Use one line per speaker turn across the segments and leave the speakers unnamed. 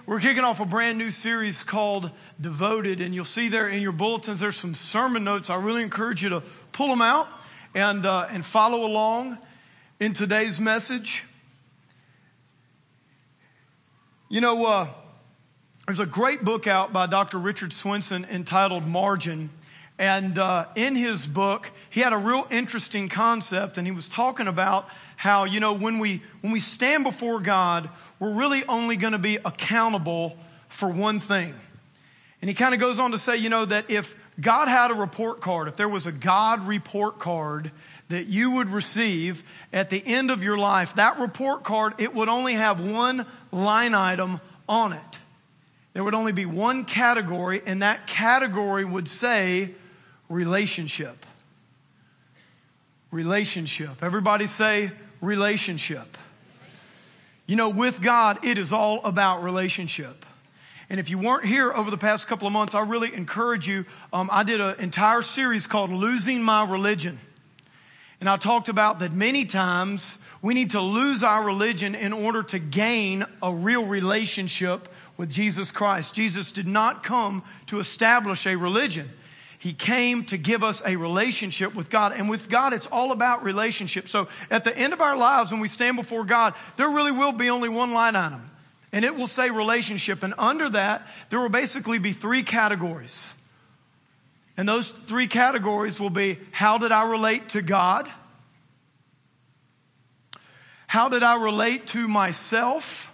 We're kicking off a brand new series called Devoted, and you'll see there in your bulletins there's some sermon notes. I really encourage you to pull them out and follow along in today's message. You know, there's a great book out by Dr. Richard Swenson entitled Margin, and in his book he had a real interesting concept, and he was talking about how, you know, when we stand before God, we're really only going to be accountable for one thing. And he kind of goes on to say, you know, that if God had a report card, if there was a God report card that you would receive at the end of your life, that report card, it would only have one line item on it. There would only be one category, and that category would say relationship. Relationship. Everybody say relationship. You know, with God, it is all about relationship. And if you weren't here over the past couple of months, I really encourage you. I did an entire series called Losing My Religion. And I talked about that many times we need to lose our religion in order to gain a real relationship with Jesus Christ. Jesus did not come to establish a religion. He came to give us a relationship with God. And with God, it's all about relationship. So at the end of our lives, when we stand before God, there really will be only one line item. And it will say relationship. And under that, there will basically be three categories. And those three categories will be, how did I relate to God? How did I relate to myself?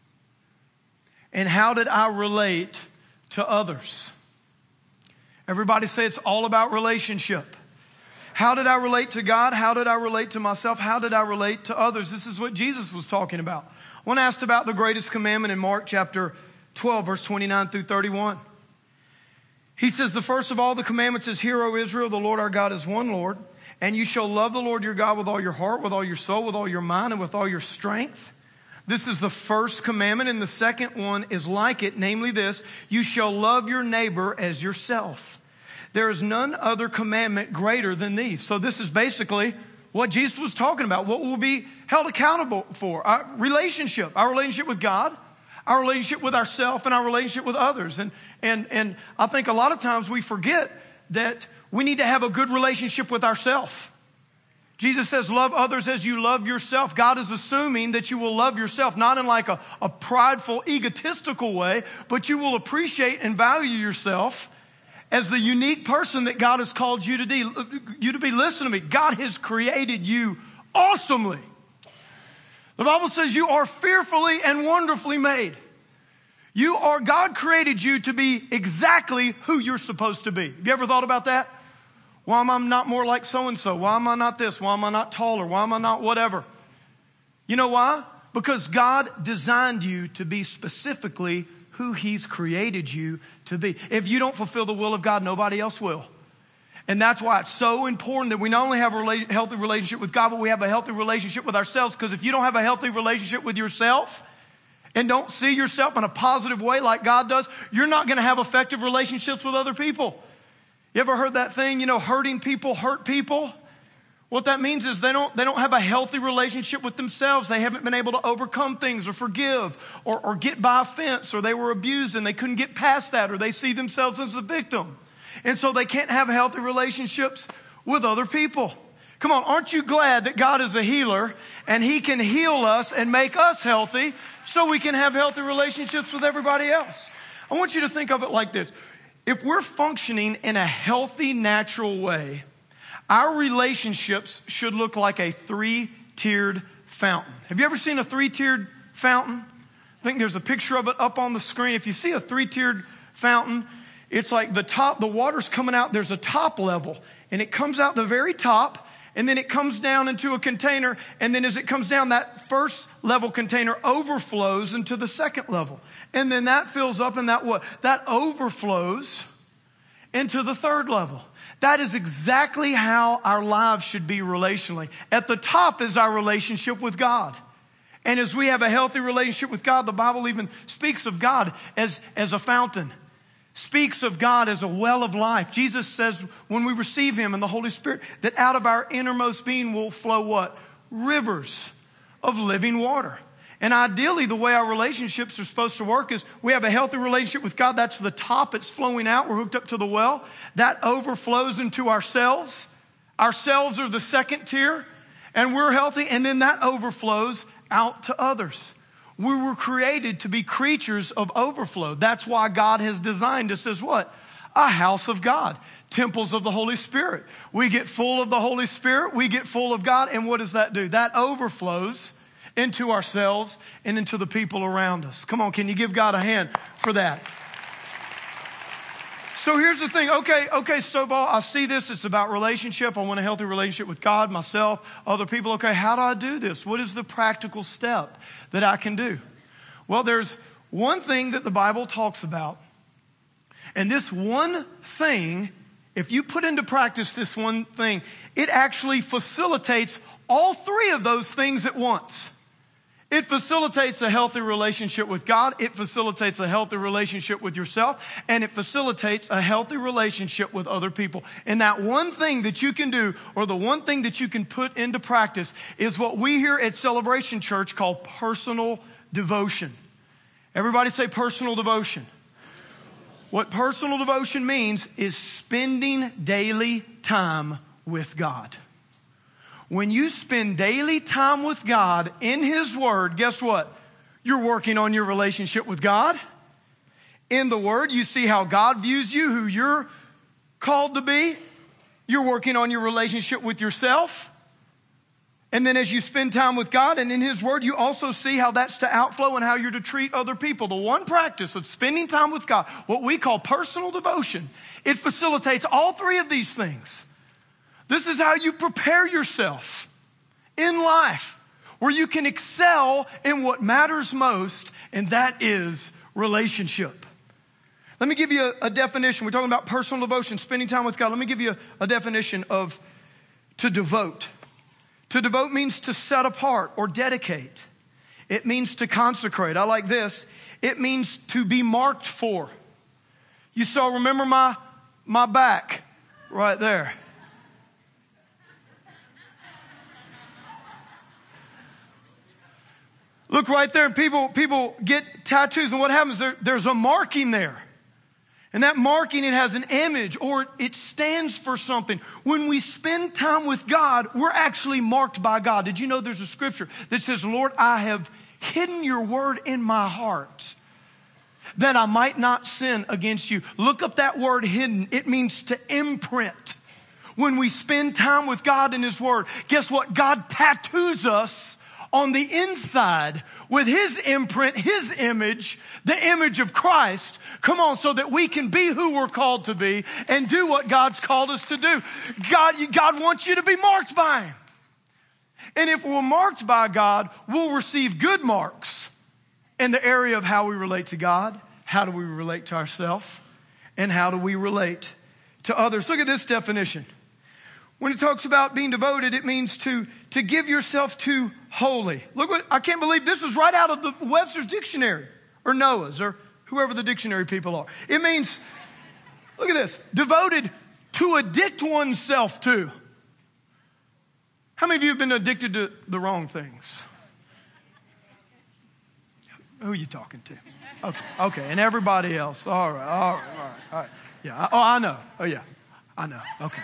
And how did I relate to others? Everybody say it's all about relationship. How did I relate to God? How did I relate to myself? How did I relate to others? This is what Jesus was talking about. When asked about the greatest commandment in Mark chapter 12, verse 29 through 31. He says, the first of all the commandments is, Hear, O Israel, the Lord our God is one Lord. And you shall love the Lord your God with all your heart, with all your soul, with all your mind, and with all your strength. This is the first commandment, and the second one is like it, namely this, you shall love your neighbor as yourself. There is none other commandment greater than these. So this is basically what Jesus was talking about, what we'll be held accountable for. Our relationship with God, our relationship with ourselves, and our relationship with others. And I think a lot of times we forget that we need to have a good relationship with ourselves. Jesus says, love others as you love yourself. God is assuming that you will love yourself, not in like a prideful, egotistical way, but you will appreciate and value yourself as the unique person that God has called you to be. Listen to me. God has created you awesomely. The Bible says you are fearfully and wonderfully made. God created you to be exactly who you're supposed to be. Have you ever thought about that? Why am I not more like so-and-so? Why am I not this? Why am I not taller? Why am I not whatever? You know why? Because God designed you to be specifically who He's created you to be. If you don't fulfill the will of God, nobody else will. And that's why it's so important that we not only have a healthy relationship with God, but we have a healthy relationship with ourselves. Because if you don't have a healthy relationship with yourself and don't see yourself in a positive way like God does, you're not going to have effective relationships with other people. You ever heard that thing, you know, hurting people hurt people? What that means is they don't have a healthy relationship with themselves. They haven't been able to overcome things or forgive or get by offense, or they were abused and they couldn't get past that, or they see themselves as a victim. And so they can't have healthy relationships with other people. Come on, aren't you glad that God is a healer and He can heal us and make us healthy so we can have healthy relationships with everybody else? I want you to think of it like this. If we're functioning in a healthy, natural way, our relationships should look like a three-tiered fountain. Have you ever seen a three-tiered fountain? I think there's a picture of it up on the screen. If you see a three-tiered fountain, it's like the water's coming out. There's a top level, and it comes out the very top, and then it comes down into a container, and then as it comes down, that first level container overflows into the second level. And then that fills up, and that overflows into the third level. That is exactly how our lives should be relationally. At the top is our relationship with God. And as we have a healthy relationship with God, the Bible even speaks of God as a fountain. Speaks of God as a well of life. Jesus says when we receive Him and the Holy Spirit, that out of our innermost being will flow what? Rivers of living water. And ideally, the way our relationships are supposed to work is we have a healthy relationship with God. That's the top. It's flowing out. We're hooked up to the well. That overflows into ourselves. Ourselves are the second tier, and we're healthy. And then that overflows out to others. We were created to be creatures of overflow. That's why God has designed us as what? A house of God. Temples of the Holy Spirit. We get full of the Holy Spirit. We get full of God. And what does that do? That overflows into ourselves and into the people around us. Come on, can you give God a hand for that? So here's the thing. Okay, Stovall, I see this. It's about relationship. I want a healthy relationship with God, myself, other people. Okay, how do I do this? What is the practical step that I can do? Well, there's one thing that the Bible talks about. And this one thing, if you put into practice this one thing, it actually facilitates all three of those things at once. It facilitates a healthy relationship with God. It facilitates a healthy relationship with yourself. And it facilitates a healthy relationship with other people. And that one thing that you can do, or the one thing that you can put into practice, is what we here at Celebration Church call personal devotion. Everybody say personal devotion. What personal devotion means is spending daily time with God. When you spend daily time with God in His Word, guess what? You're working on your relationship with God. In the Word, you see how God views you, who you're called to be. You're working on your relationship with yourself. And then as you spend time with God and in His Word, you also see how that's to outflow and how you're to treat other people. The one practice of spending time with God, what we call personal devotion, it facilitates all three of these things. This is how you prepare yourself in life, where you can excel in what matters most, and that is relationship. Let me give you a definition. We're talking about personal devotion, spending time with God. Let me give you a definition of to devote. To devote means to set apart or dedicate. It means to consecrate. I like this. It means to be marked for. You saw, remember my back right there. Look right there, and people get tattoos, and what happens? There's a marking there. And that marking, it has an image, or it stands for something. When we spend time with God, we're actually marked by God. Did you know there's a scripture that says, Lord, I have hidden your word in my heart that I might not sin against you. Look up that word hidden. It means to imprint. When we spend time with God in His Word, guess what? God tattoos us on the inside with His imprint, His image, the image of Christ. Come on, so that we can be who we're called to be and do what God's called us to do. God wants you to be marked by Him. And if we're marked by God, we'll receive good marks in the area of how we relate to God, how do we relate to ourselves, and how do we relate to others. Look at this definition. When it talks about being devoted, it means to give yourself to wholly. Look what, I can't believe this was right out of the Webster's dictionary, or Noah's, or whoever the dictionary people are. It means, look at this, devoted to addict oneself to. How many of you have been addicted to the wrong things? Who are you talking to? Okay, and everybody else. All right. Yeah, oh, I know. Oh, yeah, I know. Okay.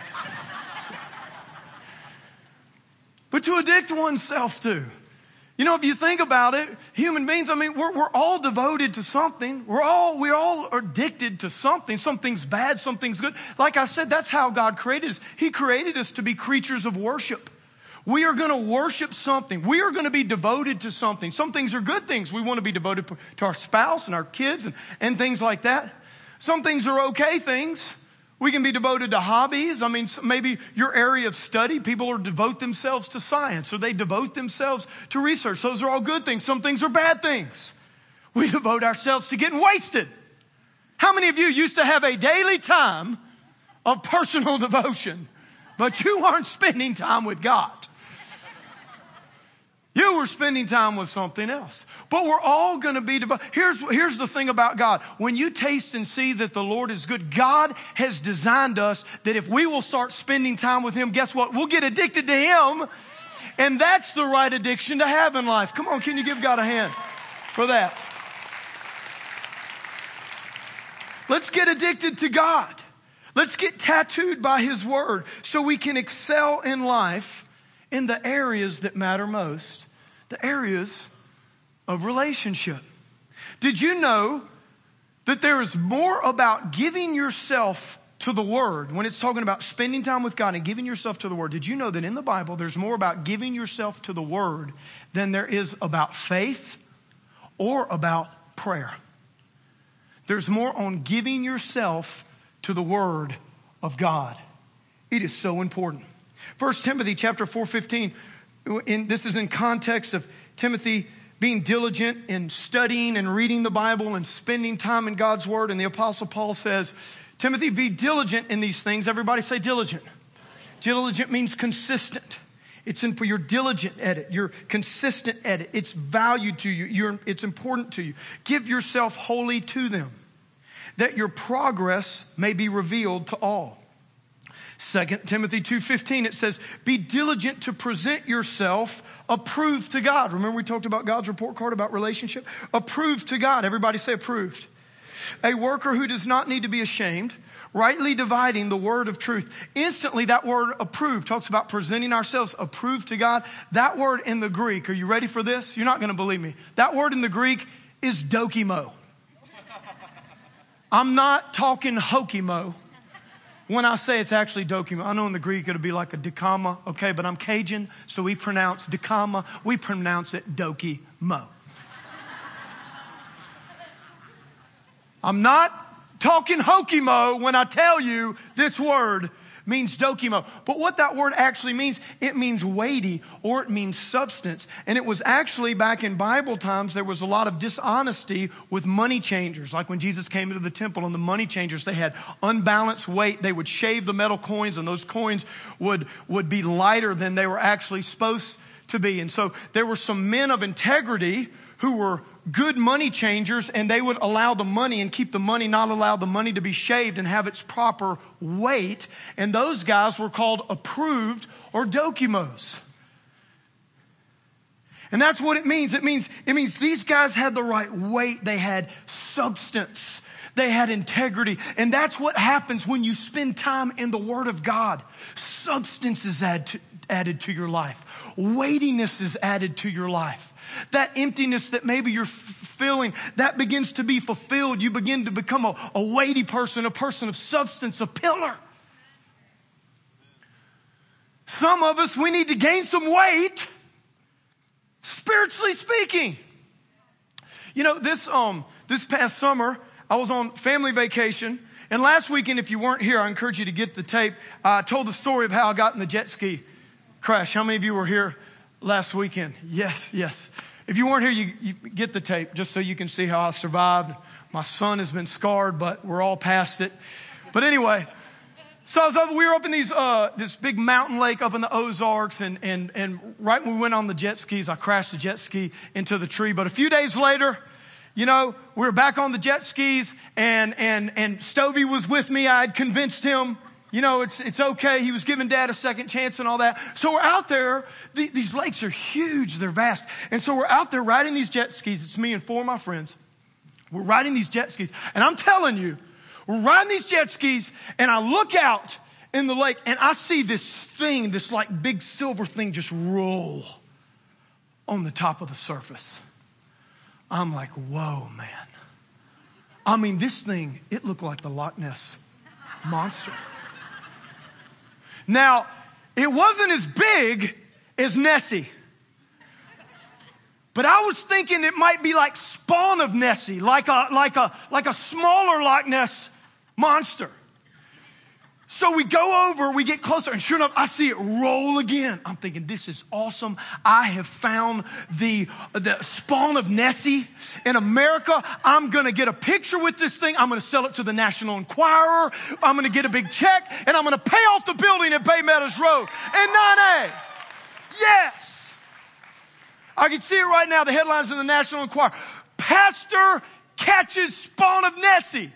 But to addict oneself to. You know, if you think about it, human beings, I mean, we're all devoted to something. We all are addicted to something. Something's bad, something's good. Like I said, that's how God created us. He created us to be creatures of worship. We are going to worship something. We are going to be devoted to something. Some things are good things. We want to be devoted to our spouse and our kids and things like that. Some things are okay things. We can be devoted to hobbies. I mean, maybe your area of study, people are devote themselves to science, or they devote themselves to research. Those are all good things. Some things are bad things. We devote ourselves to getting wasted. How many of you used to have a daily time of personal devotion, but you weren't spending time with God? You were spending time with something else. But we're all going to be devoted. Here's the thing about God. When you taste and see that the Lord is good, God has designed us that if we will start spending time with Him, guess what? We'll get addicted to Him. And that's the right addiction to have in life. Come on, can you give God a hand for that? Let's get addicted to God. Let's get tattooed by His Word so we can excel in life in the areas that matter most, the areas of relationship. Did you know that there is more about giving yourself to the Word when it's talking about spending time with God and giving yourself to the Word? Did you know that in the Bible there's more about giving yourself to the Word than there is about faith or about prayer? There's more on giving yourself to the Word of God. It is so important. 1 Timothy chapter 4:15, this is in context of Timothy being diligent in studying and reading the Bible and spending time in God's Word. And the Apostle Paul says, Timothy, be diligent in these things. Everybody say diligent. Diligent means consistent. You're diligent at it. You're consistent at it. It's valued to you. It's important to you. Give yourself wholly to them, that your progress may be revealed to all. 2 Timothy 2:15, it says, be diligent to present yourself approved to God. Remember we talked about God's report card about relationship? Approved to God. Everybody say approved. A worker who does not need to be ashamed, rightly dividing the word of truth. Instantly, that word approved talks about presenting ourselves approved to God. That word in the Greek, are you ready for this? You're not going to believe me. That word in the Greek is dokimo. I'm not talking hokimo when I say it's actually dokimo. I know in the Greek it'll be like a dekama, okay, but I'm Cajun, so we pronounce dekama, we pronounce it dokimo. I'm not talking hokimo when I tell you this word means dokimo. But what that word actually means, it means weighty or it means substance. And it was actually back in Bible times, there was a lot of dishonesty with money changers. Like when Jesus came into the temple and the money changers, they had unbalanced weight. They would shave the metal coins and those coins would be lighter than they were actually supposed to be. And so there were some men of integrity who were good money changers, and they would allow the money and keep the money, not allow the money to be shaved and have its proper weight. And those guys were called approved or dokimos. And that's what it means. It means these guys had the right weight. They had substance. They had integrity. And that's what happens when you spend time in the Word of God. Substance is added to your life. Weightiness is added to your life. That emptiness that maybe you're feeling, that begins to be fulfilled. You begin to become a weighty person, a person of substance, a pillar. Some of us, we need to gain some weight, spiritually speaking. You know, this past summer, I was on family vacation. And last weekend, if you weren't here, I encourage you to get the tape. I told the story of how I got in the jet ski crash. How many of you were here last weekend? Yes. If you weren't here, you get the tape just so you can see how I survived. My son has been scarred, but we're all past it. But anyway, so we were up in this big mountain lake up in the Ozarks, and right when we went on the jet skis, I crashed the jet ski into the tree. But a few days later, you know, we were back on the jet skis, and Stovey was with me. I had convinced him, you know, it's okay. He was giving Dad a second chance and all that. So we're out there. These lakes are huge. They're vast. And so we're out there riding these jet skis. It's me and four of my friends. We're riding these jet skis. And I'm telling you, we're riding these jet skis, and I look out in the lake, and I see this like big silver thing just roll on the top of the surface. I'm like, whoa, man. I mean, this thing, it looked like the Loch Ness Monster. Now, it wasn't as big as Nessie. But I was thinking it might be like spawn of Nessie, like a smaller Loch Ness Monster. So we go over, we get closer, and sure enough, I see it roll again. I'm thinking, this is awesome. I have found the spawn of Nessie in America. I'm going to get a picture with this thing. I'm going to sell it to the National Enquirer. I'm going to get a big check, and I'm going to pay off the building at Bay Meadows Road and 9A. Yes. I can see it right now, the headlines in the National Enquirer. Pastor catches spawn of Nessie.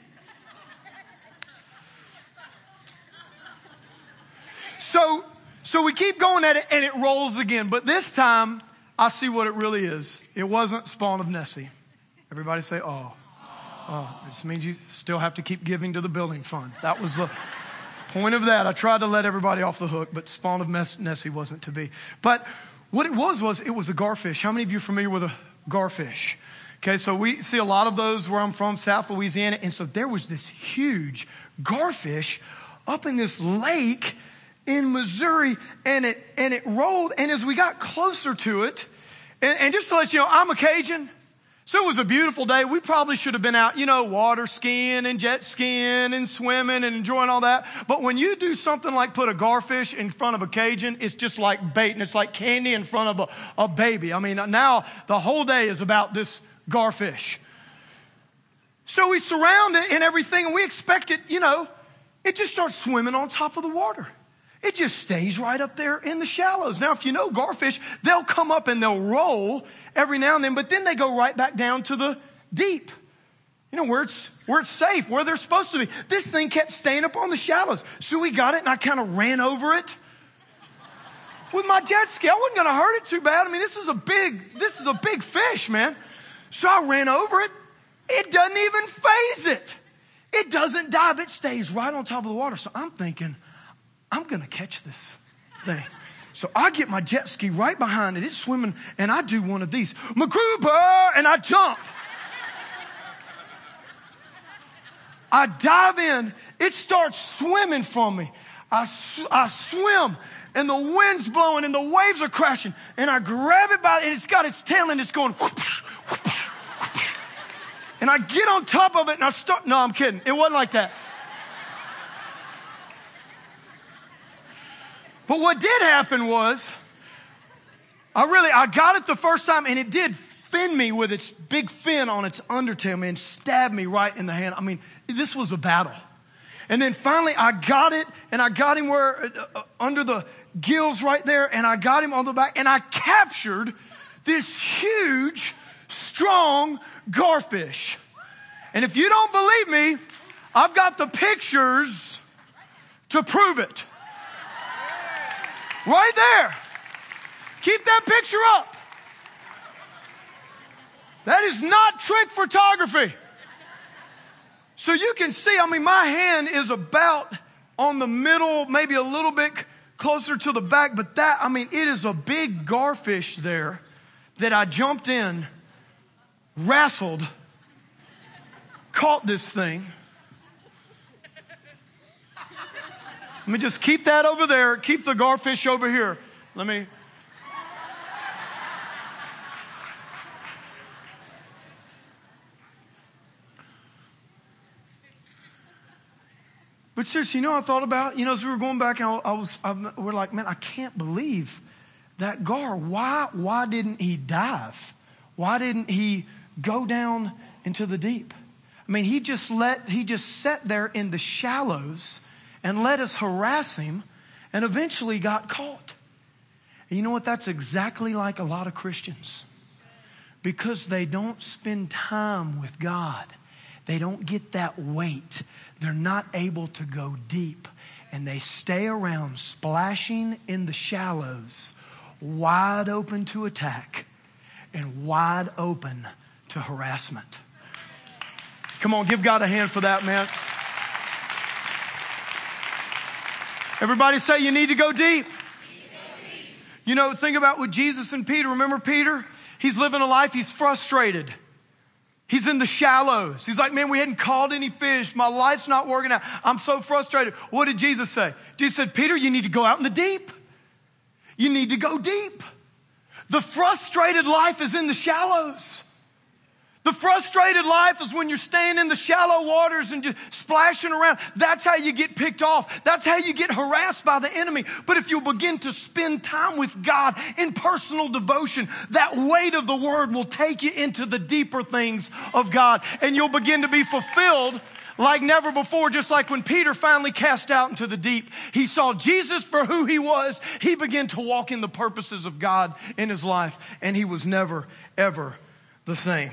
So we keep going at it, and it rolls again. But this time, I see what it really is. It wasn't Spawn of Nessie. Everybody say, oh. Oh, this means you still have to keep giving to the building fund. That was the point of that. I tried to let everybody off the hook, but Spawn of Nessie wasn't to be. But what it was it was a garfish. How many of you are familiar with a garfish? Okay, so we see a lot of those where I'm from, South Louisiana. And so there was this huge garfish up in this lake in Missouri, and it rolled. And as we got closer to it, and just to let you know, I'm a Cajun. So it was a beautiful day. We probably should have been out, water skiing and jet skiing and swimming and enjoying all that. But when you do something like put a garfish in front of a Cajun, it's just like bait, and it's like candy in front of a baby. I mean, now the whole day is about this garfish. So we surround it and everything, and we expect it, it just starts swimming on top of the water. It just stays right up there in the shallows. Now, if you know garfish, they'll come up and they'll roll every now and then, but then they go right back down to the deep, where it's safe, where they're supposed to be. This thing kept staying up on the shallows. So we got it, and I kind of ran over it with my jet ski. I wasn't going to hurt it too bad. I mean, this is a big fish, man. So I ran over it. It doesn't even faze it. It doesn't dive. It stays right on top of the water. So I'm thinking, I'm going to catch this thing. So I get my jet ski right behind it. It's swimming, and I do one of these. MacGruber, and I jump. I dive in. It starts swimming from me. I swim, and the wind's blowing, and the waves are crashing. And I grab it and it's got its tail, and it's going whoosh, whoosh, whoosh. And I get on top of it, and no, I'm kidding. It wasn't like that. But what did happen was, I got it the first time, and it did fin me with its big fin on its undertail, man, stabbed me right in the hand. I mean, this was a battle. And then finally I got it, and I got him under the gills right there, and I got him on the back, and I captured this huge, strong garfish. And if you don't believe me, I've got the pictures to prove it. Right there. Keep that picture up. That is not trick photography. So you can see, my hand is about on the middle, maybe a little bit closer to the back, but it is a big garfish there that I jumped in, wrestled, caught this thing. Let me just keep that over there. Keep the garfish over here. But seriously, I thought about, as we were going back, and we're like, man, I can't believe that gar. Why didn't he dive? Why didn't he go down into the deep? He just sat there in the shallows and let us harass him, and eventually got caught. And you know what? That's exactly like a lot of Christians. Because they don't spend time with God. They don't get that weight. They're not able to go deep. And they stay around splashing in the shallows, wide open to attack and wide open to harassment. Come on, give God a hand for that, man. Everybody say you need to go deep. Think about with Jesus and Peter. Remember Peter? He's living a life. He's frustrated. He's in the shallows. He's like, man, we hadn't caught any fish. My life's not working out. I'm so frustrated. What did Jesus say? Jesus said, Peter, you need to go out in the deep. You need to go deep. The frustrated life is in the shallows. The frustrated life is when you're staying in the shallow waters and just splashing around. That's how you get picked off. That's how you get harassed by the enemy. But if you begin to spend time with God in personal devotion, that weight of the word will take you into the deeper things of God. And you'll begin to be fulfilled like never before. Just like when Peter finally cast out into the deep, he saw Jesus for who he was. He began to walk in the purposes of God in his life. And he was never, ever the same.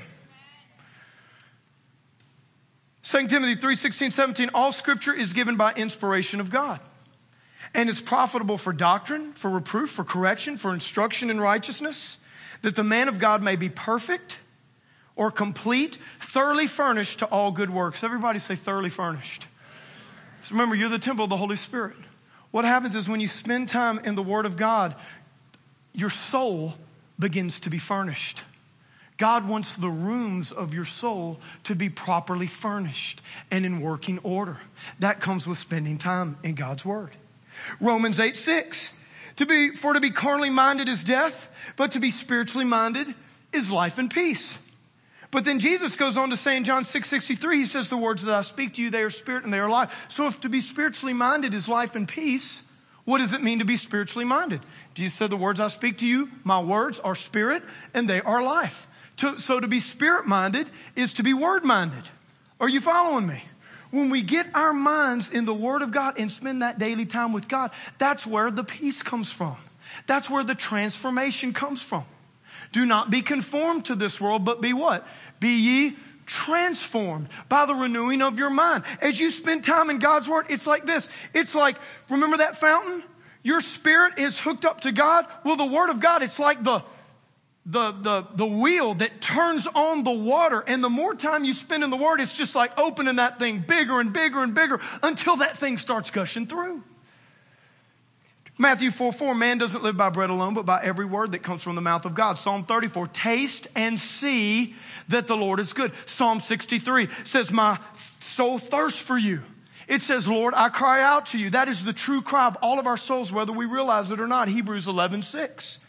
2 Timothy 3:16-17, all scripture is given by inspiration of God and is profitable for doctrine, for reproof, for correction, for instruction in righteousness, that the man of God may be perfect or complete, thoroughly furnished to all good works. Everybody say thoroughly furnished. So remember, you're the temple of the Holy Spirit. What happens is when you spend time in the Word of God, your soul begins to be furnished. God wants the rooms of your soul to be properly furnished and in working order. That comes with spending time in God's Word. Romans 8:6. For to be carnally minded is death, but to be spiritually minded is life and peace. But then Jesus goes on to say in John 6:63, he says, the words that I speak to you, they are spirit and they are life. So if to be spiritually minded is life and peace, what does it mean to be spiritually minded? Jesus said, the words I speak to you, my words are spirit and they are life. So to be spirit-minded is to be word-minded. Are you following me? When we get our minds in the Word of God and spend that daily time with God, that's where the peace comes from. That's where the transformation comes from. Do not be conformed to this world, but be what? Be ye transformed by the renewing of your mind. As you spend time in God's Word, it's like this. It's like, remember that fountain? Your spirit is hooked up to God. Well, the Word of God, it's like the wheel that turns on the water. And the more time you spend in the Word, it's just like opening that thing bigger and bigger and bigger until that thing starts gushing through. Matthew 4:4, man doesn't live by bread alone, but by every word that comes from the mouth of God. Psalm 34, taste and see that the Lord is good. Psalm 63 says, my soul thirsts for you. It says, Lord, I cry out to you. That is the true cry of all of our souls, whether we realize it or not. Hebrews 11:6.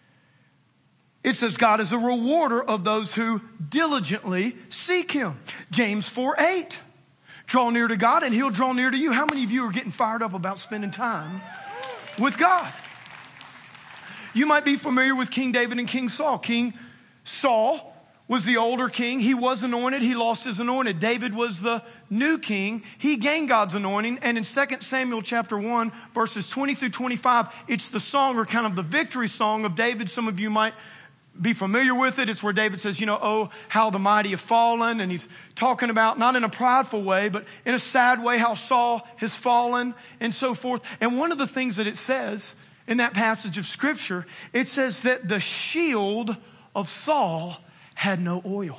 It says God is a rewarder of those who diligently seek him. James 4:8. Draw near to God and he'll draw near to you. How many of you are getting fired up about spending time with God? You might be familiar with King David and King Saul. King Saul was the older king. He was anointed. He lost his anointed. David was the new king. He gained God's anointing. And in 2 Samuel chapter 1, verses 20 through 25, it's the song or kind of the victory song of David. Some of you might be familiar with it. It's where David says, oh, how the mighty have fallen. And he's talking about, not in a prideful way, but in a sad way, how Saul has fallen and so forth. And one of the things that it says in that passage of scripture, it says that the shield of Saul had no oil.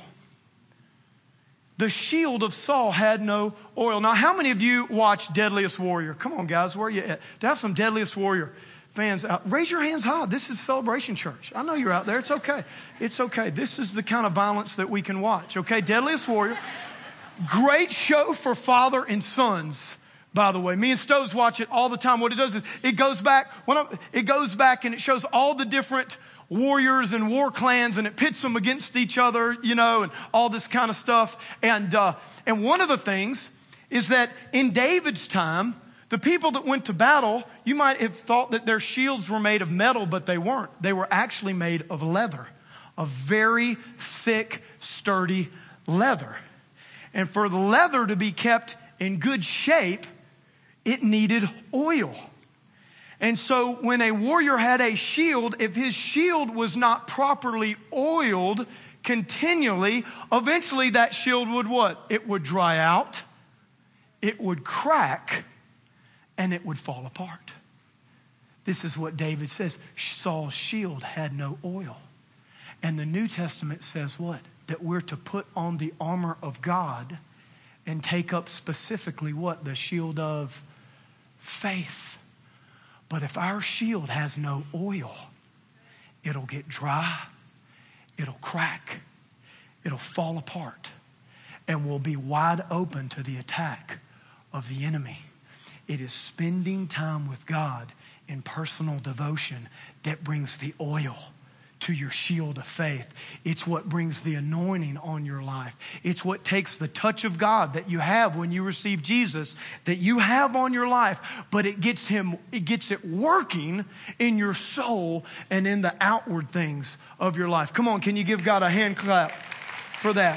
The shield of Saul had no oil. Now, how many of you watch Deadliest Warrior? Come on, guys, where are you at? Do I have some Deadliest Warrior fans out? Raise your hands high. This is Celebration Church. I know you're out there. It's okay. It's okay. This is the kind of violence that we can watch. Okay, Deadliest Warrior. Great show for father and sons, by the way. Me and Stoves watch it all the time. What it does is it goes back and it shows all the different warriors and war clans, and it pits them against each other, and all this kind of stuff. And one of the things is that in David's time, the people that went to battle, you might have thought that their shields were made of metal, but they weren't. They were actually made of leather, a very thick, sturdy leather. And for the leather to be kept in good shape, it needed oil. And so when a warrior had a shield, if his shield was not properly oiled continually, eventually that shield would what? It would dry out, it would crack, and it would fall apart. This is what David says. Saul's shield had no oil. And the New Testament says what? That we're to put on the armor of God and take up specifically what? The shield of faith. But if our shield has no oil, it'll get dry, it'll crack, it'll fall apart, and we'll be wide open to the attack of the enemy. It is spending time with God in personal devotion that brings the oil to your shield of faith. It's what brings the anointing on your life. It's what takes the touch of God that you have when you receive Jesus, that you have on your life, but it gets it working in your soul and in the outward things of your life. Come on, can you give God a hand clap for that?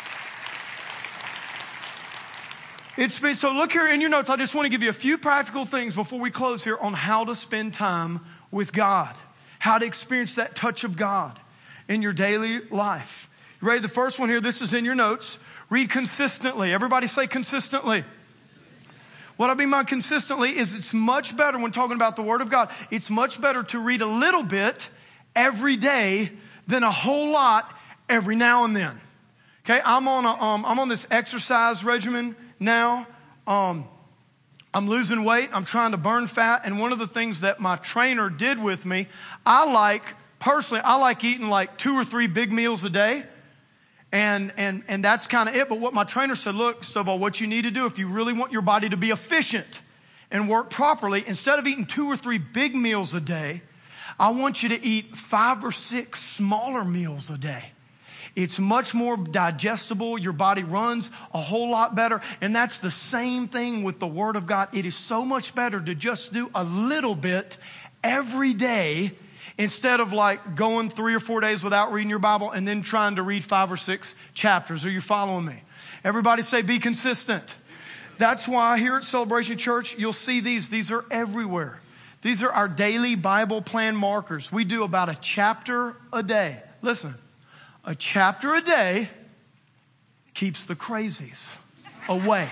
So look here in your notes. I just want to give you a few practical things before we close here on how to spend time with God. How to experience that touch of God in your daily life. You ready? The first one here, this is in your notes. Read consistently. Everybody say consistently. What I mean by consistently is it's much better when talking about the Word of God. It's much better to read a little bit every day than a whole lot every now and then. Okay, I'm on this exercise regimen now. I'm losing weight. I'm trying to burn fat. And one of the things that my trainer did with me, I like eating like 2 or 3 big meals a day. And that's kind of it. But what my trainer said, look, Stovall, what you need to do if you really want your body to be efficient and work properly, instead of eating 2 or 3 big meals a day, I want you to eat 5 or 6 smaller meals a day. It's much more digestible. Your body runs a whole lot better. And that's the same thing with the Word of God. It is so much better to just do a little bit every day instead of like going 3 or 4 days without reading your Bible and then trying to read 5 or 6 chapters. Are you following me? Everybody say, be consistent. That's why here at Celebration Church, you'll see these. These are everywhere. These are our daily Bible plan markers. We do about a chapter a day. Listen, a chapter a day keeps the crazies away.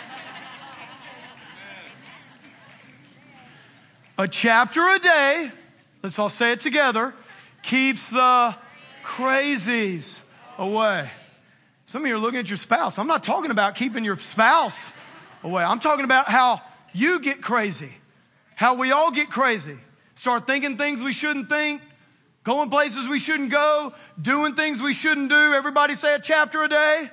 A chapter a day, let's all say it together, keeps the crazies away. Some of you are looking at your spouse. I'm not talking about keeping your spouse away. I'm talking about how you get crazy, how we all get crazy. Start thinking things we shouldn't think, going places we shouldn't go, doing things we shouldn't do. Everybody say a chapter a day.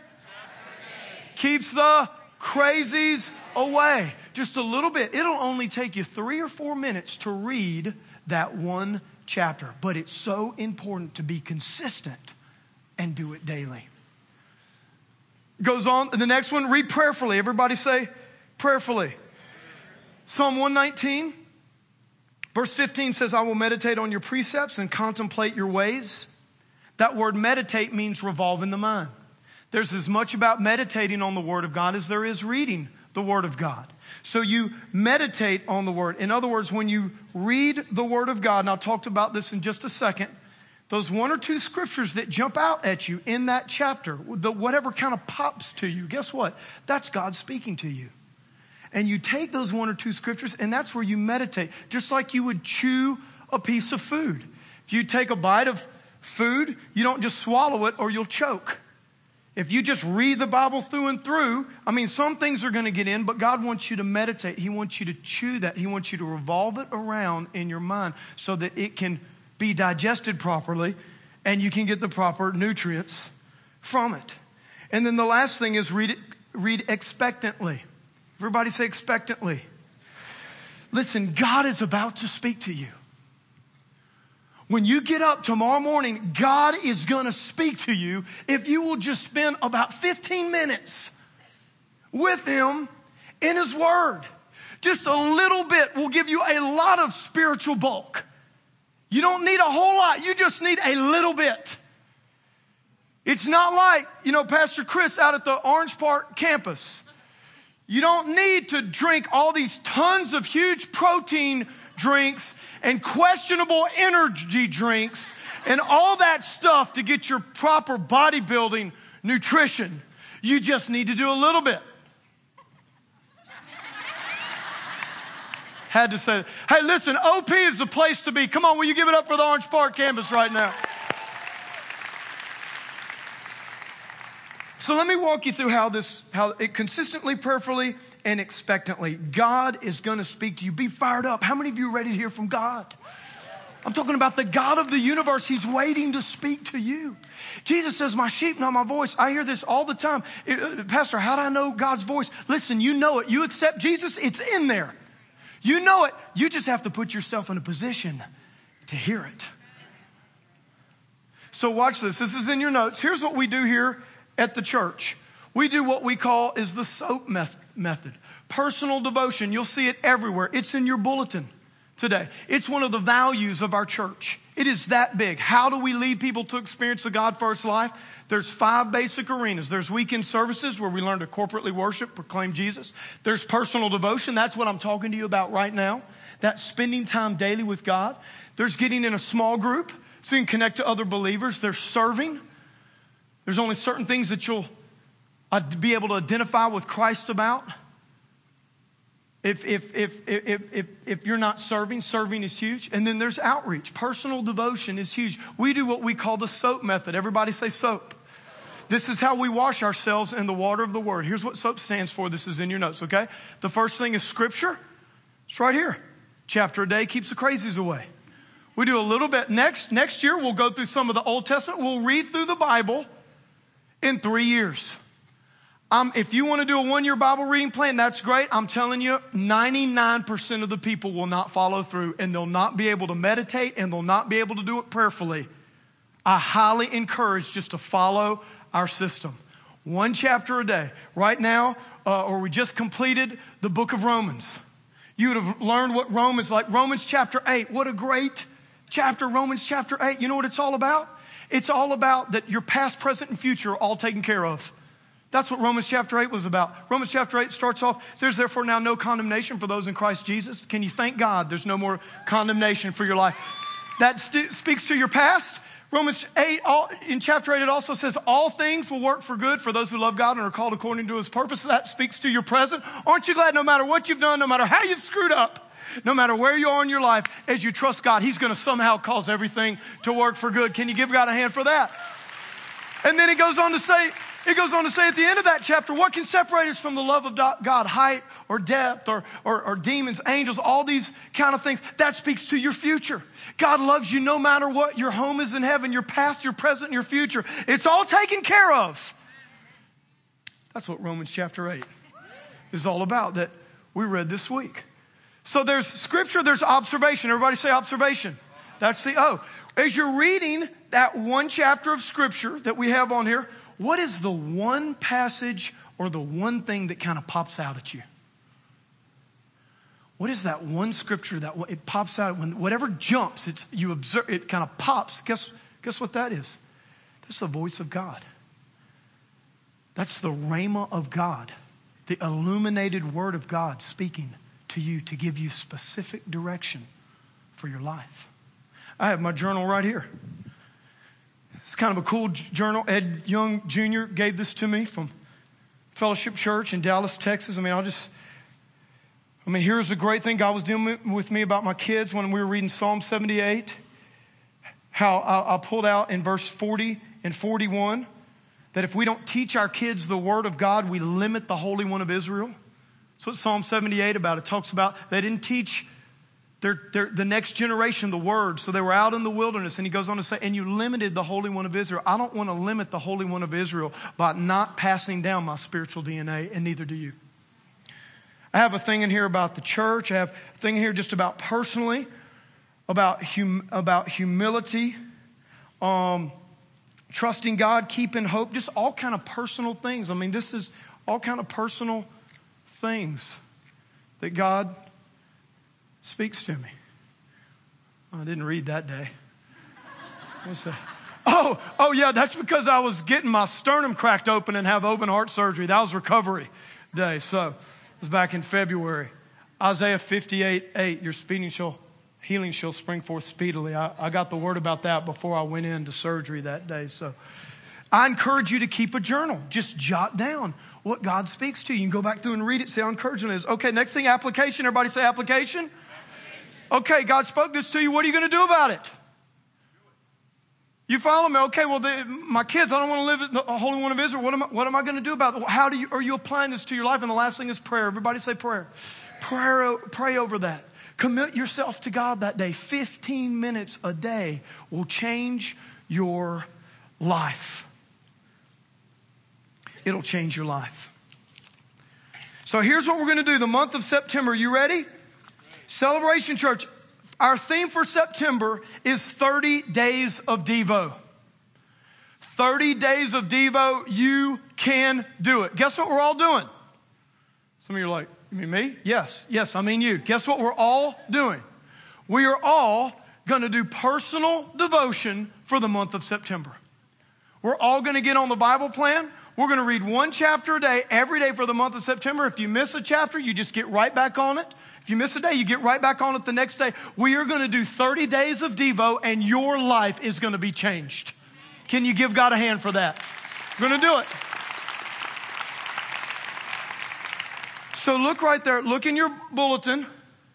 Keeps the crazies away. Just a little bit. It'll only take you 3 or 4 minutes to read that one chapter. But it's so important to be consistent and do it daily. Goes on. The next one, read prayerfully. Everybody say prayerfully. Psalm 119, verse 15 says, I will meditate on your precepts and contemplate your ways. That word meditate means revolve in the mind. There's as much about meditating on the Word of God as there is reading the Word of God. So you meditate on the Word. In other words, when you read the Word of God, and I'll talk about this in just a second, those 1 or 2 scriptures that jump out at you in that chapter, whatever kind of pops to you, guess what? That's God speaking to you. And you take those 1 or 2 scriptures, and that's where you meditate, just like you would chew a piece of food. If you take a bite of food, you don't just swallow it or you'll choke. If you just read the Bible through and through, I mean, some things are going to get in, but God wants you to meditate. He wants you to chew that. He wants you to revolve it around in your mind so that it can be digested properly and you can get the proper nutrients from it. And then the last thing is read expectantly. Everybody say expectantly. Listen, God is about to speak to you. When you get up tomorrow morning, God is going to speak to you if you will just spend about 15 minutes with Him in His Word. Just a little bit will give you a lot of spiritual bulk. You don't need a whole lot. You just need a little bit. It's not like, Pastor Chris out at the Orange Park campus. You don't need to drink all these tons of huge protein drinks and questionable energy drinks and all that stuff to get your proper bodybuilding nutrition. You just need to do a little bit. Had to say, hey, listen, OP is the place to be. Come on, will you give it up for the Orange Park campus right now? So let me walk you through how it consistently, prayerfully, and expectantly. God is going to speak to you. Be fired up. How many of you are ready to hear from God? I'm talking about the God of the universe. He's waiting to speak to you. Jesus says, my sheep know my voice. I hear this all the time. Pastor, how do I know God's voice? Listen, you know it. You accept Jesus, it's in there. You know it. You just have to put yourself in a position to hear it. So watch this. This is in your notes. Here's what we do here at the church. We do what we call is the SOAP method. Personal devotion. You'll see it everywhere. It's in your bulletin today. It's one of the values of our church. It is that big. How do we lead people to experience the God first life? There's 5 basic arenas. There's weekend services where we learn to corporately worship, proclaim Jesus. There's personal devotion. That's what I'm talking to you about right now. That's spending time daily with God. There's getting in a small group so you can connect to other believers. There's serving. There's only certain things that you'll be able to identify with Christ about. If you're not serving, serving is huge. And then there's outreach. Personal devotion is huge. We do what we call the SOAP method. Everybody say SOAP. This is how we wash ourselves in the water of the Word. Here's what SOAP stands for. This is in your notes, okay? The first thing is Scripture. It's right here. Chapter a day keeps the crazies away. We do a little bit. Next year, we'll go through some of the Old Testament. We'll read through the Bible in 3 years. If you want to do a 1-year Bible reading plan, that's great. I'm telling you, 99% of the people will not follow through, and they'll not be able to meditate, and they'll not be able to do it prayerfully. I highly encourage just to follow our system. 1 chapter a day. Right now, or we just completed the book of Romans. You would have learned what Romans chapter 8. What a great chapter, Romans chapter 8. You know what it's all about? It's all about that your past, present, and future are all taken care of. That's what Romans chapter 8 was about. Romans chapter 8 starts off, there's therefore now no condemnation for those in Christ Jesus. Can you thank God there's no more condemnation for your life? That speaks to your past. Romans 8, in chapter 8, it also says all things will work for good for those who love God and are called according to His purpose. That speaks to your present. Aren't you glad no matter what you've done, no matter how you've screwed up, no matter where you are in your life, as you trust God, He's going to somehow cause everything to work for good. Can you give God a hand for that? And then it goes on to say at the end of that chapter, what can separate us from the love of God? Height or depth or demons, angels, all these kind of things. That speaks to your future. God loves you no matter what. Your home is in heaven, your past, your present, and your future. It's all taken care of. That's what Romans chapter 8 is all about that we read this week. So there's scripture, there's observation. Everybody say observation. That's the O. As you're reading that 1 chapter of scripture that we have on here, what is the one passage or the one thing that kind of pops out at you? What is that one scripture that it pops out when whatever jumps, you observe, it kind of pops. Guess what that is? That's the voice of God. That's the rhema of God, the illuminated word of God speaking to you to give you specific direction for your life. I have my journal right here. It's kind of a cool journal. Ed Young Jr. gave this to me from Fellowship Church in Dallas, Texas. Here's a great thing God was doing with me about my kids when we were reading Psalm 78. How I pulled out in verse 40 and 41 that if we don't teach our kids the word of God, we limit the Holy One of Israel. That's what Psalm 78 about. It talks about they didn't teach the next generation the word, so they were out in the wilderness. And he goes on to say, and you limited the Holy One of Israel. I don't want to limit the Holy One of Israel by not passing down my spiritual DNA, and neither do you. I have a thing in here about the church. I have a thing here just about personally, about humility, trusting God, keeping hope, just all kind of personal things. This is all kind of personal things that God speaks to me. I didn't read that day. What's that? Oh yeah, that's because I was getting my sternum cracked open and have open heart surgery. That was recovery day. So it was back in February. Isaiah 58:8, your healing shall spring forth speedily. I got the word about that before I went into surgery that day. So I encourage you to keep a journal. Just jot down what God speaks to you. You can go back through and read it, see how encouraging it is. Okay, next thing, application. Everybody say application. Okay, God spoke this to you. What are you going to do about it? You follow me? Okay, well, my kids, I don't want to live in the Holy One of Israel. What am I going to do about it? How are you applying this to your life? And the last thing is prayer. Everybody say prayer. Pray over that. Commit yourself to God that day. 15 minutes a day will change your life. It'll change your life. So here's what we're going to do. The month of September, you ready? Celebration Church, our theme for September is 30 days of Devo. 30 days of Devo, you can do it. Guess what we're all doing? Some of you are like, you mean me? Yes, I mean you. Guess what we're all doing? We are all going to do personal devotion for the month of September. We're all going to get on the Bible plan. We're going to read 1 chapter a day every day for the month of September. If you miss a chapter, you just get right back on it. If you miss a day, you get right back on it the next day. We are going to do 30 days of Devo, and your life is going to be changed. Can you give God a hand for that? We're going to do it. So look right there. Look in your bulletin.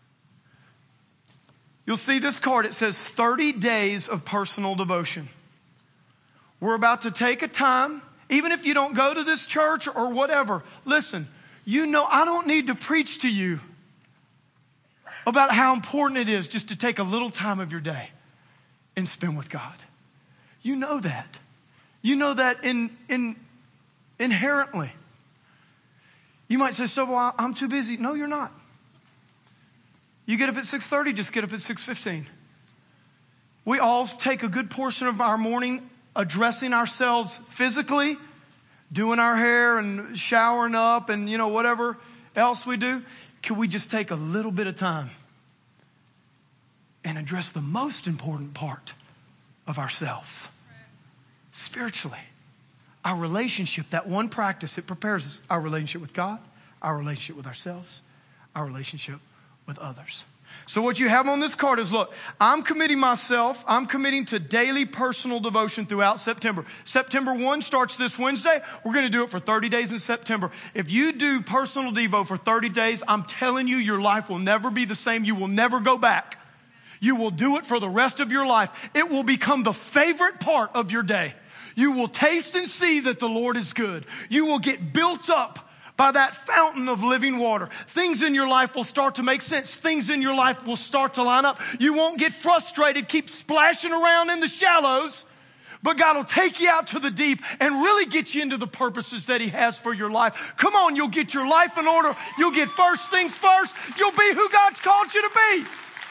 You'll see this card. It says 30 days of personal devotion. We're about to take a time, even if you don't go to this church or whatever. Listen, you know I don't need to preach to you about how important it is just to take a little time of your day and spend with God. You know that. You know that inherently. You might say, so well, I'm too busy. No, you're not. You get up at 6:30, just get up at 6:15. We all take a good portion of our morning addressing ourselves physically, doing our hair and showering up and, whatever else we do. Can we just take a little bit of time and address the most important part of ourselves? Spiritually. Our relationship, that one practice, it prepares our relationship with God, our relationship with ourselves, our relationship with others. So what you have on this card is, look, I'm committing to daily personal devotion throughout September. September 1 starts this Wednesday. We're going to do it for 30 days in September. If you do personal devo for 30 days, I'm telling you, your life will never be the same. You will never go back. You will do it for the rest of your life. It will become the favorite part of your day. You will taste and see that the Lord is good. You will get built up by that fountain of living water. Things in your life will start to make sense. Things in your life will start to line up. You won't get frustrated, keep splashing around in the shallows, but God will take you out to the deep and really get you into the purposes that He has for your life. Come on, you'll get your life in order. You'll get first things first. You'll be who God's called you to be.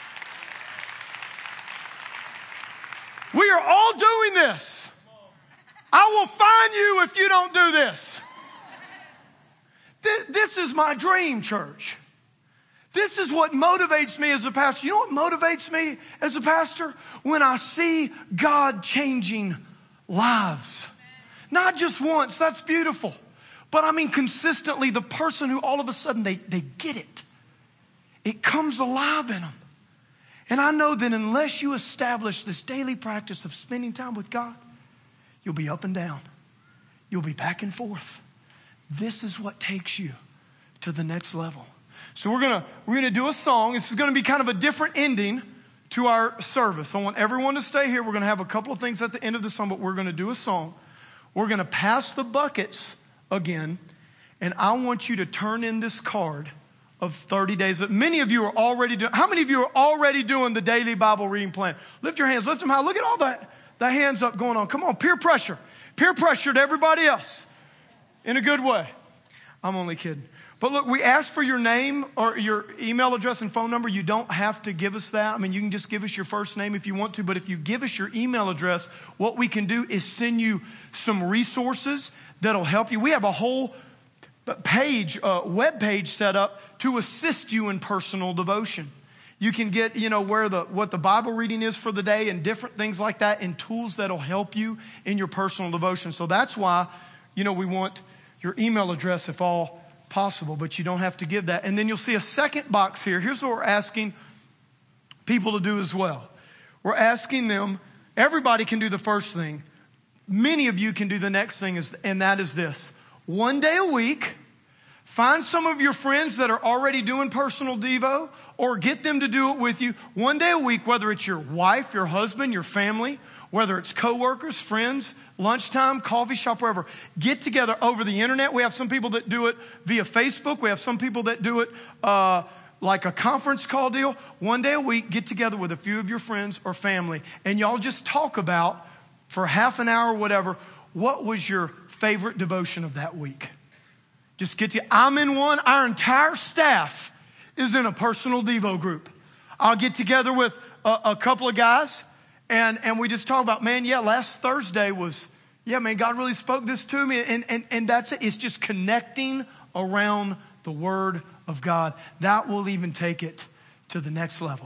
We are all doing this. I will find you if you don't do this. This is my dream, church. This is what motivates me as a pastor. You know what motivates me as a pastor? When I see God changing lives. Not just once, that's beautiful. But I mean consistently, the person who all of a sudden they get it. It comes alive in them. And I know that unless you establish this daily practice of spending time with God, you'll be up and down. You'll be back and forth. This is what takes you to the next level. So we're gonna do a song. This is gonna be kind of a different ending to our service. I want everyone to stay here. We're gonna have a couple of things at the end of the song, but we're gonna do a song. We're gonna pass the buckets again, and I want you to turn in this card of 30 days. Many of you are already doing. How many of you are already doing the daily Bible reading plan? Lift your hands, lift them high. Look at all that. The hands up going on. Come on, peer pressure to everybody else in a good way. I'm only kidding. But look, we asked for your name or your email address and phone number. You don't have to give us that. I mean, you can just give us your first name if you want to. But if you give us your email address, what we can do is send you some resources that'll help you. We have a whole web page set up to assist you in personal devotion. You can get, what the Bible reading is for the day and different things like that and tools that'll help you in your personal devotion. So that's why, we want your email address if all possible, but you don't have to give that. And then you'll see a second box here. Here's what we're asking people to do as well. We're asking them, everybody can do the first thing. Many of you can do the next thing, and that is this. One day a week, find some of your friends that are already doing personal devo or get them to do it with you. One day a week, whether it's your wife, your husband, your family, whether it's coworkers, friends, lunchtime, coffee shop, wherever. Get together over the internet. We have some people that do it via Facebook. We have some people that do it like a conference call deal. One day a week, get together with a few of your friends or family, and y'all just talk about, for half an hour or whatever, what was your favorite devotion of that week. Just get to, I'm in one. Our entire staff is in a personal devo group. I'll get together with a couple of guys and we just talk about, last Thursday was, God really spoke this to me. And that's it. It's just connecting around the Word of God. That will even take it to the next level.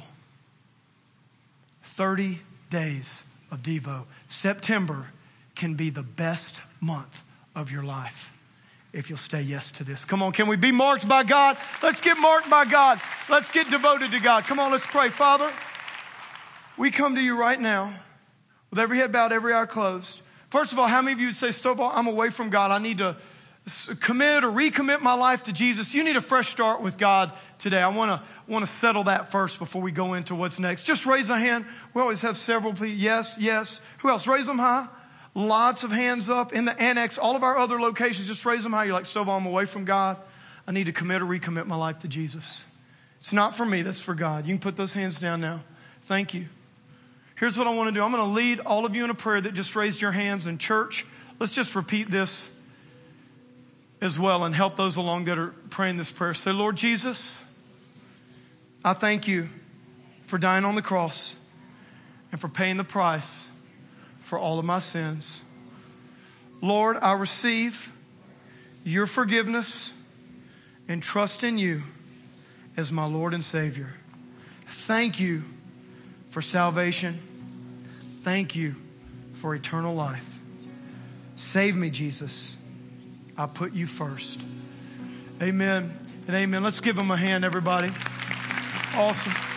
30 days of devo. September can be the best month of your life if you'll say yes to this. Come on, can we be marked by God? Let's get marked by God. Let's get devoted to God. Come on, let's pray. Father, we come to you right now with every head bowed, every eye closed. First of all, how many of you would say, Stovall, I'm away from God. I need to commit or recommit my life to Jesus, you need a fresh start with God today. I want to settle that first before we go into what's next. Just raise a hand. We always have several people. Yes, yes. Who else? Raise them high. Lots of hands up. In the annex, all of our other locations, just raise them high. You're like, Stovall, I'm away from God. I need to commit or recommit my life to Jesus. It's not for me. That's for God. You can put those hands down now. Thank you. Here's what I want to do. I'm going to lead all of you in a prayer that just raised your hands in church. Let's just repeat this as well and help those along that are praying this prayer. Say, Lord Jesus, I thank you for dying on the cross and for paying the price for all of my sins. Lord, I receive your forgiveness and trust in you as my Lord and Savior. Thank you for salvation. Thank you for eternal life. Save me, Jesus. I put you first. Amen and amen. Let's give him a hand, everybody. Awesome.